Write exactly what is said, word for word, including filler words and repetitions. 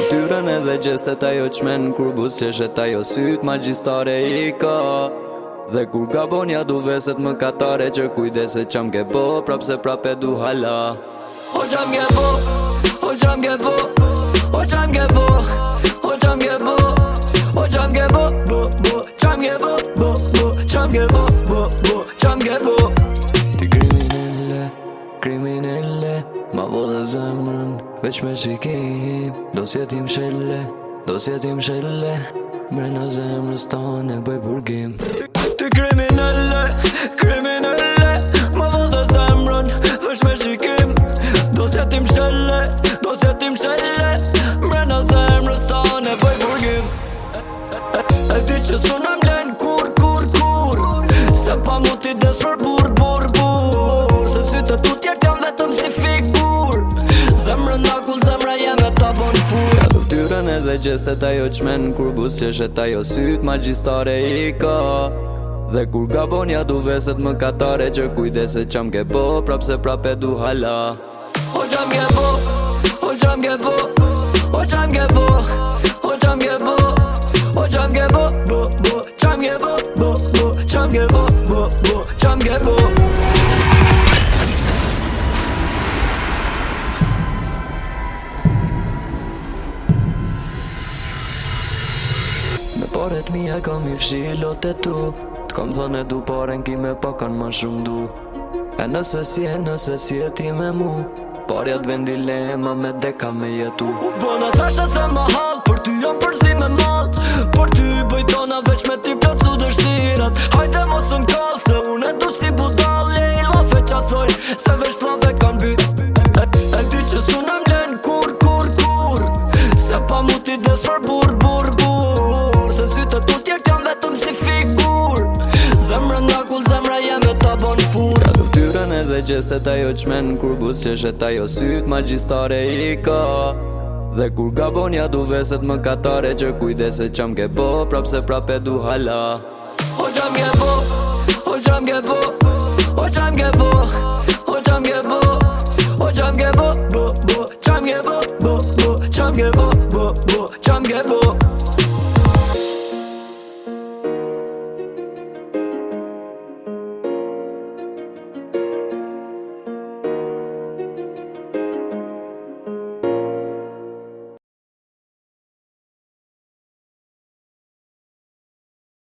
Ftyrën edhe gjestet ajo qmen kur busqeshet ajo syt magjistare i ka. Dhe kur gabon ja du veset më katare që kujdese qam ke bo prap se prap e du hala. O qam ke bo, o qam ke bo, o qam ke bo, o qam ke bo, o qam ke bo, bo, bo, qam ke bo, bo, bo, qam ke bo, bo, bo, qam ke bo. Ti kriminelle, kriminelle, ma vodhe zemrën, veç me shikim, do s'jetim shelle, do s'jetim shelle, mrena zemrës tane bëj burgim. Ti kriminelle, kriminelle, ma vodhe zemrën, veç me shikim, do s'jetim shelle, do s'jetim shelle, mrena zemrës tane bëj burgim. E di që su në mlen kur, kur, kur, se pa mu ti des për bur, bur, bur, se sytë tu tjertë jam vetëm si figur, zemrën akull, zemrë jeme ta bon fur. Ka du ftyrën edhe gjestet ajo qmen kur busqeshet ajo syt magjistare i ka. Dhe kur gabon ja du veset më katare që kujdese qam ke bo prap se prap e du hala. O qam ke bo, o qam ke bo, o qam ke bo, o qam ke bo, o qam ke bo, bo, bo, qam ke bo, bo, bo, qam ke bo, bo, bo, qam ke bo. Me paret mija kam i fshilot e tu, t'kom thënë e du paren ki me pakan ma shumë du. E nëse si e nëse si e ti me mu, parja t'ven dilema me deka me jetu. U bëna thashat se ma halë, për ty jam përzi me malë, për ty bëjtona veç me ti plëcu dërshirat. Hajde mos n'kallë, se unë e du si budal, e i lafe qa thoj, se veç plave kan by. E, e di që su në mlen kur, kur, kur, se pa mu ti des për bur, bur, bur, se sytë tu tjertë jam vetëm si figur, zemrën akull, zemrë jeme ta bon fur. Ka du ftyrën edhe gjestet ajo qmen kur busqeshet ajo syt magjistare i ka. Dhe kur gabon ja du veset më katare që kujdese qam ke bo prap se prap e du hala. O qam ke bo, o qam ke bo, o qam ke bo, o qam ke bo, o qam ke bo, bo, bo, qam ke bo, bo, bo, qam ke bo, bo, bo,